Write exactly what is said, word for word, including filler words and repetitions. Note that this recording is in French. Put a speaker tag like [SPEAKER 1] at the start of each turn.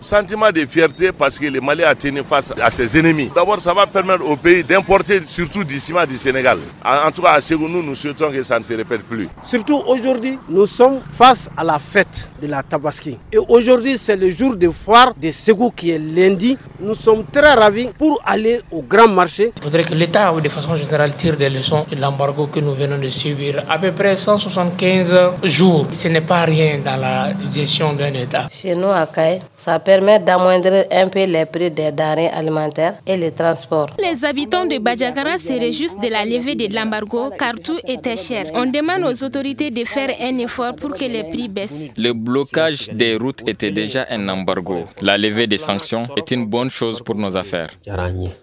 [SPEAKER 1] Sentiment de fierté parce que le Mali a tenu face à ses ennemis. D'abord, ça va permettre au pays d'importer surtout du ciment du Sénégal. En tout cas, à Ségou, nous, nous souhaitons que ça ne se répète plus.
[SPEAKER 2] Surtout aujourd'hui, nous sommes face à la fête de la Tabaski. Et aujourd'hui, c'est le jour de foire de Ségou qui est lundi. Nous sommes très ravis pour aller au grand marché.
[SPEAKER 3] Il faudrait que l'État, de façon générale, tire des leçons de l'embargo que nous venons de subir. À peu près cent soixante-quinze jours. Ce n'est pas rien dans la gestion d'un État.
[SPEAKER 4] Chez nous, à Caille, ça permet d'amoindrir un peu les prix des denrées alimentaires et les transports.
[SPEAKER 5] Les habitants de Badjagara se réjouissent de la levée de l'embargo car tout était cher. On demande aux autorités de faire un effort pour que les prix baissent.
[SPEAKER 6] Le blocage des routes était déjà un embargo. La levée des sanctions est une bonne chose pour nos affaires.